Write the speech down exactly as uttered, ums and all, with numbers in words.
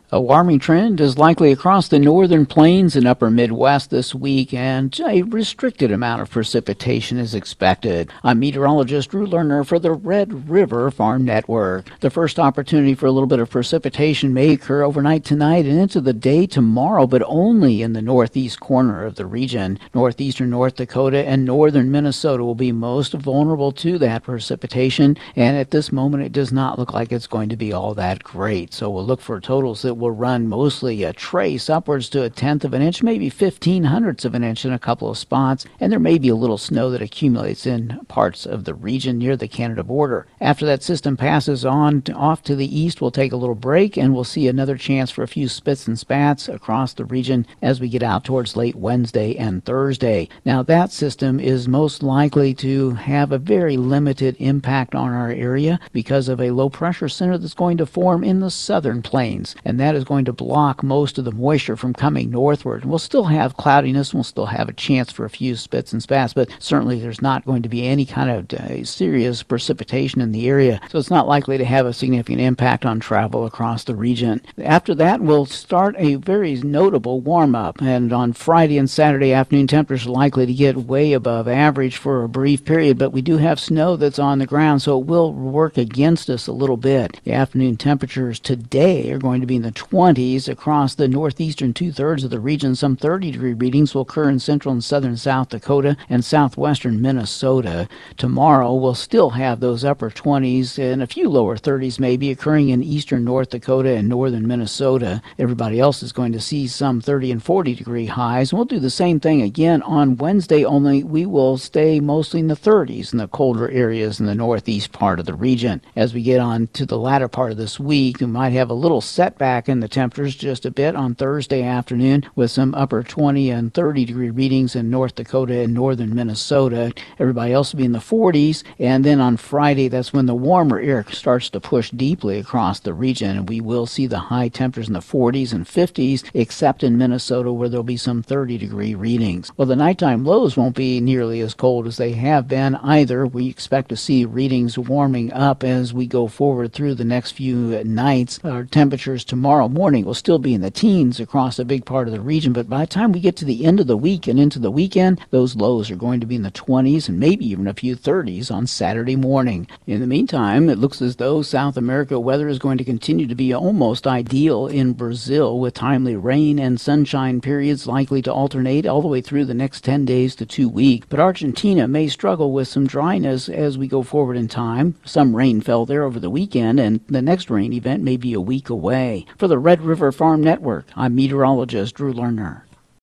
A warming trend is likely across the northern plains and upper Midwest this week, and a restricted amount of precipitation is expected. I'm meteorologist Drew Lerner for the Red River Farm Network. The first opportunity for a little bit of precipitation may occur overnight tonight and into the day tomorrow, but only in the northeast corner of the region. Northeastern North Dakota and northern Minnesota will be most vulnerable to that precipitation, and at this moment it does not look like it's going to be all that great. So we'll look for totals that will run mostly a trace upwards to a tenth of an inch, maybe fifteen hundredths of an inch in a couple of spots, and there may be a little snow that accumulates in parts of the region near the Canada border. After that system passes on to, off to the east, we'll take a little break, and we'll see another chance for a few spits and spats across the region as we get out towards late Wednesday and Thursday. Now, that system is most likely to have a very limited impact on our area because of a low pressure center that's going to form in the southern plains, and that is going to block most of the moisture from coming northward. We'll still have cloudiness, we'll still have a chance for a few spits and spats, but certainly there's not going to be any kind of uh, serious precipitation in the area, so it's not likely to have a significant impact on travel across the region. After that, we'll start a very notable warm-up, and on Friday and Saturday afternoon, temperatures are likely to get way above average for a brief period, but we do have snow that's on the ground, so it will work against us a little bit. The afternoon temperatures today are going to be in the twenties across the northeastern two-thirds of the region. Some thirty-degree readings will occur in central and southern South Dakota and southwestern Minnesota. Tomorrow, we'll still have those upper twenties and a few lower thirties maybe occurring in eastern North Dakota and northern Minnesota. Everybody else is going to see some thirty and forty-degree highs. And we'll do the same thing again on Wednesday, only we will stay mostly in the thirties in the colder areas in the northeast part of the region. As we get on to the latter part of this week, we might have a little setback in the temperatures just a bit on Thursday afternoon with some upper twenty and thirty degree readings in North Dakota and northern Minnesota. Everybody else will be in the forties, and then on Friday, that's when the warmer air starts to push deeply across the region, and we will see the high temperatures in the forties and fifties, except in Minnesota where there'll be some thirty degree readings. Well, the nighttime lows won't be nearly as cold as they have been either. We expect to see readings warming up as we go forward through the next few nights. Our temperatures tomorrow morning will still be in the teens across a big part of the region, but by the time we get to the end of the week and into the weekend, those lows are going to be in the twenties and maybe even a few thirties on Saturday morning. In the meantime, it looks as though South America weather is going to continue to be almost ideal in Brazil, with timely rain and sunshine periods likely to alternate all the way through the next ten days to two weeks. But Argentina may struggle with some dryness as we go forward in time. Some rain fell there over the weekend, and the next rain event may be a week away. For the Red River Farm Network, I'm meteorologist Drew Lerner.